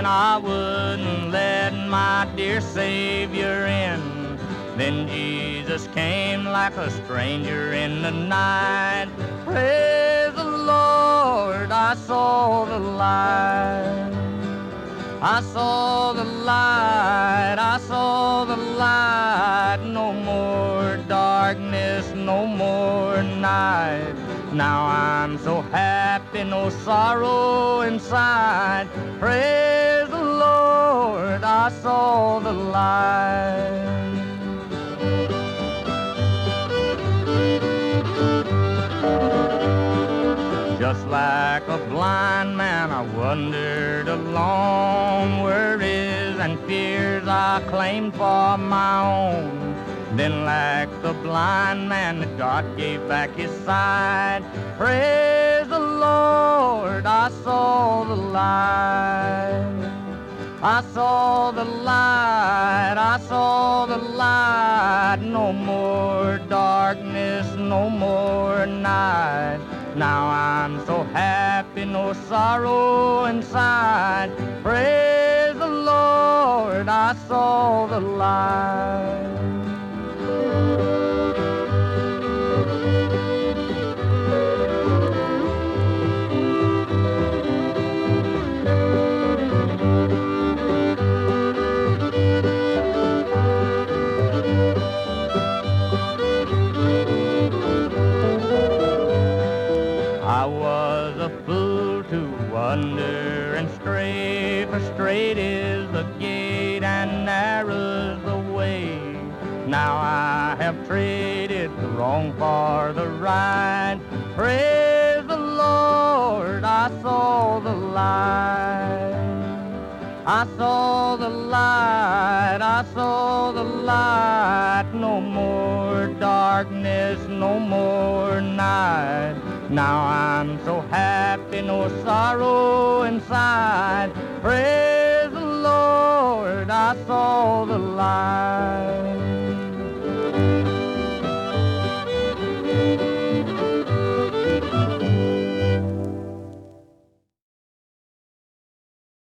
I wouldn't let my dear Savior in. Then Jesus came like a stranger in the night. Praise the Lord, I saw the light. I saw the light, I saw the light. No more darkness, no more night. Now I'm so happy, no sorrow inside. Praise the Lord, I saw the light. Just like a blind man, I wandered along, worries and fears I claimed for my own. Then like the blind man, God gave back his sight. Praise the Lord, I saw the light. I saw the light, I saw the light. No more darkness, no more night. Now I'm so happy, no sorrow inside. Praise the Lord, I saw the light. I was a fool to wander and stray, for straight is the gate and narrow's the way. Now I have traded the wrong for the right. Praise the Lord, I saw the light. I saw the light, I saw the light. No more darkness, no more night. Now I'm so happy, no sorrow inside. Praise the Lord, I saw the light.